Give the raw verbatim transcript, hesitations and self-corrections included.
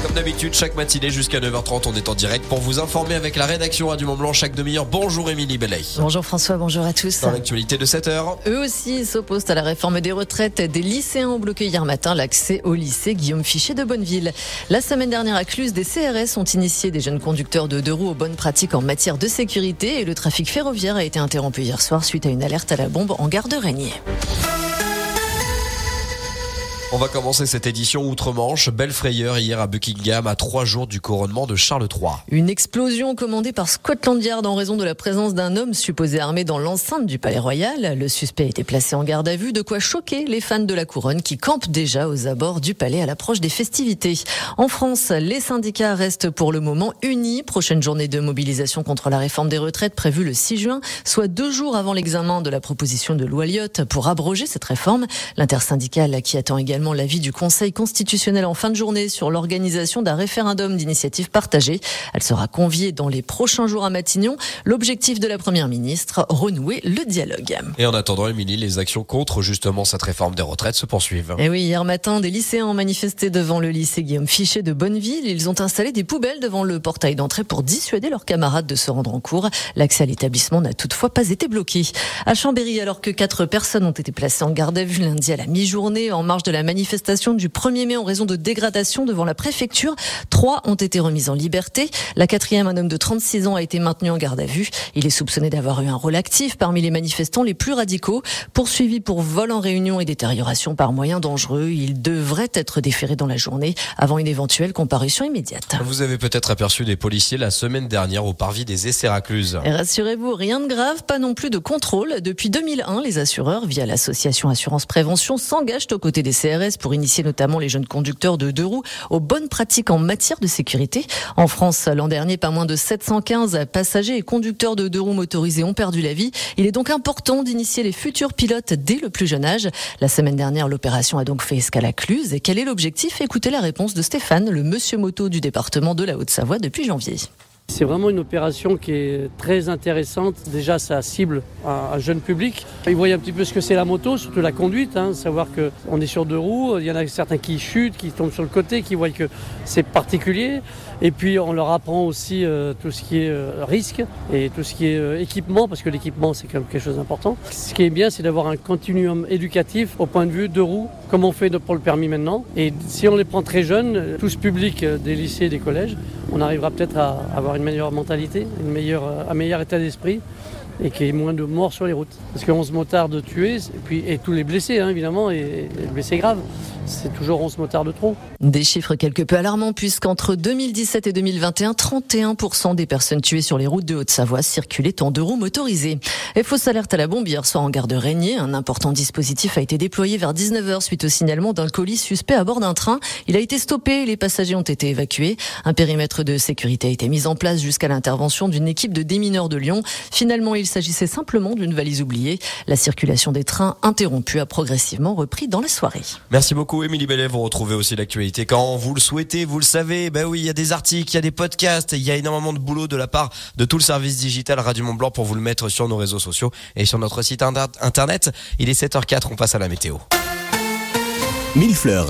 Comme d'habitude, chaque matinée jusqu'à neuf heures trente, on est en direct pour vous informer avec la rédaction Radio Mont-Blanc chaque demi-heure. Bonjour Émilie Bellet. Bonjour François, bonjour à tous. Dans l'actualité de sept heures. Eux aussi s'opposent à la réforme des retraites. Des lycéens ont bloqué hier matin l'accès au lycée Guillaume Fichet de Bonneville. La semaine dernière à Cluse, des C R S ont initié des jeunes conducteurs de deux roues aux bonnes pratiques en matière de sécurité et le trafic ferroviaire a été interrompu hier soir suite à une alerte à la bombe en gare de Régnier. On va commencer cette édition outre-Manche. Belle frayeur hier à Buckingham, à trois jours du couronnement de Charles trois. Une explosion commandée par Scotland Yard en raison de la présence d'un homme supposé armé dans l'enceinte du Palais Royal. Le suspect a été placé en garde à vue, de quoi choquer les fans de la couronne qui campent déjà aux abords du palais à l'approche des festivités. En France, les syndicats restent pour le moment unis. Prochaine journée de mobilisation contre la réforme des retraites prévue le six juin, soit deux jours avant l'examen de la proposition de loi Lyotte pour abroger cette réforme. L'intersyndicale qui attend également l'avis du Conseil constitutionnel en fin de journée sur l'organisation d'un référendum d'initiative partagée. Elle sera conviée dans les prochains jours à Matignon. L'objectif de la Première ministre, renouer le dialogue. Et en attendant, Émilie, les actions contre justement cette réforme des retraites se poursuivent. Et oui, hier matin, des lycéens ont manifesté devant le lycée Guillaume Fichet de Bonneville. Ils ont installé des poubelles devant le portail d'entrée pour dissuader leurs camarades de se rendre en cours. L'accès à l'établissement n'a toutefois pas été bloqué. À Chambéry, alors que quatre personnes ont été placées en garde à vue lundi à la mi-journée en marge de la manifestation du premier mai en raison de dégradation devant la préfecture. Trois ont été remises en liberté. La quatrième, un homme de trente-six ans, a été maintenu en garde à vue. Il est soupçonné d'avoir eu un rôle actif parmi les manifestants les plus radicaux. Poursuivi pour vol en réunion et détérioration par moyens dangereux, il devrait être déféré dans la journée avant une éventuelle comparution immédiate. Vous avez peut-être aperçu des policiers la semaine dernière au parvis des Essais-Racluse. Et rassurez-vous, rien de grave, pas non plus de contrôle. Depuis deux mille un, les assureurs, via l'association Assurance Prévention, s'engagent aux côtés des C R S pour initier notamment les jeunes conducteurs de deux roues aux bonnes pratiques en matière de sécurité. En France, l'an dernier, pas moins de sept cent quinze passagers et conducteurs de deux roues motorisés ont perdu la vie. Il est donc important d'initier les futurs pilotes dès le plus jeune âge. La semaine dernière, l'opération a donc fait escale à Cluse. Et quel est l'objectif ? Écoutez la réponse de Stéphane, le monsieur moto du département de la Haute-Savoie depuis janvier. C'est vraiment une opération qui est très intéressante. Déjà, ça cible un, un jeune public. Ils voient un petit peu ce que c'est la moto, surtout la conduite, hein, savoir qu'on est sur deux roues. Il y en a certains qui chutent, qui tombent sur le côté, qui voient que c'est particulier. Et puis, on leur apprend aussi euh, tout ce qui est euh, risque et tout ce qui est euh, équipement, parce que l'équipement, c'est quand même quelque chose d'important. Ce qui est bien, c'est d'avoir un continuum éducatif au point de vue deux roues, comme on fait pour le permis maintenant. Et si on les prend très jeunes, tout ce public des lycées et des collèges, on arrivera peut-être à avoir une meilleure mentalité, une meilleure, un meilleur état d'esprit et qu'il y ait moins de morts sur les routes. Parce que onze motards de tués, et, puis, et tous les blessés hein, évidemment, et, et les blessés graves, c'est toujours onze motards de trop. Des chiffres quelque peu alarmants puisqu'entre deux mille dix-sept et deux mille vingt et un, trente et un pour cent des personnes tuées sur les routes de Haute-Savoie circulaient en deux roues motorisées. Et fausse alerte à la bombe hier soir en gare de Régnier. Un important dispositif a été déployé vers dix-neuf heures suite au signalement d'un colis suspect à bord d'un train. Il a été stoppé et les passagers ont été évacués. Un périmètre de sécurité a été mis en place jusqu'à l'intervention d'une équipe de démineurs de Lyon. Finalement, il s'agissait simplement d'une valise oubliée. La circulation des trains interrompue a progressivement repris dans la soirée. Merci beaucoup Émilie Bellet. Vous retrouvez aussi l'actualité quand vous le souhaitez, vous le savez. Ben oui, il y a des articles, il y a des podcasts, il y a énormément de boulot de la part de tout le service digital Radio Mont-Blanc pour vous le mettre sur nos réseaux sociaux et sur notre site internet. Il est sept heures zéro quatre, on passe à la météo. Mille fleurs.